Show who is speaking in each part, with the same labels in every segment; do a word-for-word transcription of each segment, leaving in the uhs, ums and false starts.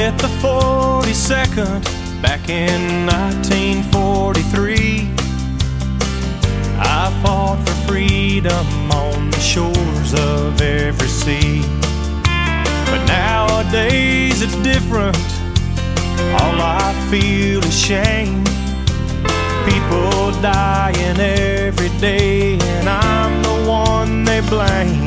Speaker 1: hit the forty-second back in nineteen forty-three. I fought for freedom on the shores of every sea. But nowadays it's different. All I feel is shame. People dying every day, and I'm the one they blame.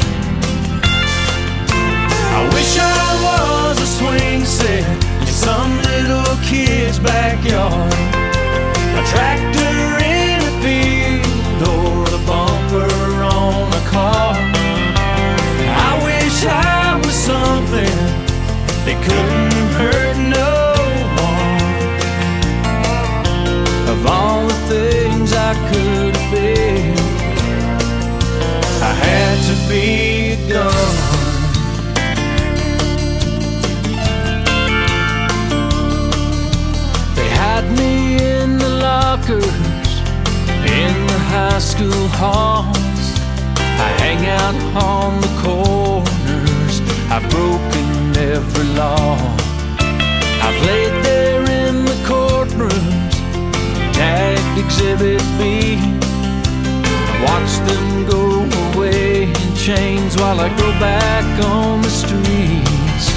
Speaker 1: I wish I was a swing set in some little kid's backyard, a tractor in a field, or the bumper on a car. I wish I was something that couldn't hurt no one. Of all the things I could have been, I had to be a gun. Me in the lockers, in the high school halls. I hang out on the corners. I've broken every law. I've laid there in the courtrooms, tagged Exhibit B. Watched them go away in chains while I go back on the streets.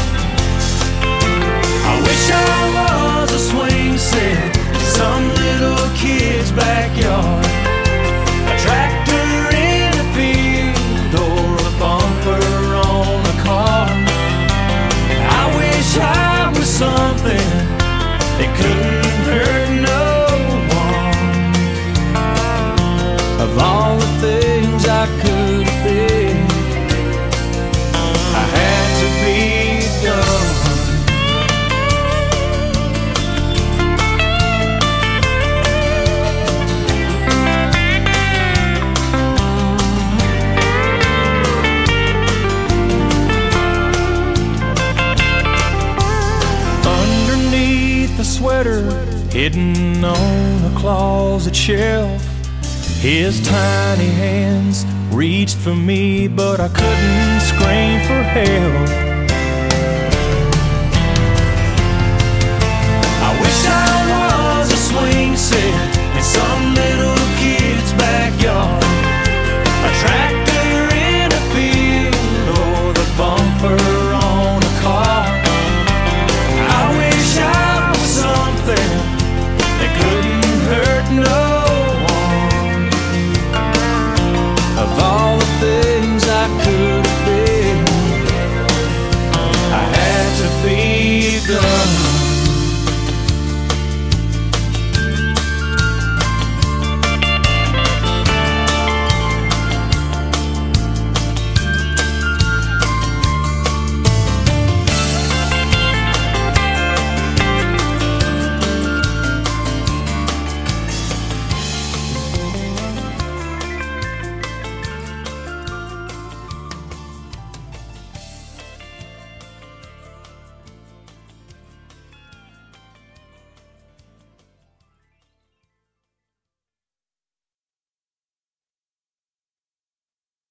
Speaker 1: I wish I was a swing set in some little kid's backyard, a tractor in a field, or a bumper on a car. I wish I was something that couldn't hurt no one. Of all the things I could have been, I had to be done. Sweater hidden on a closet shelf, his tiny hands reached for me, but I couldn't scream for help. I wish I was a swing set in some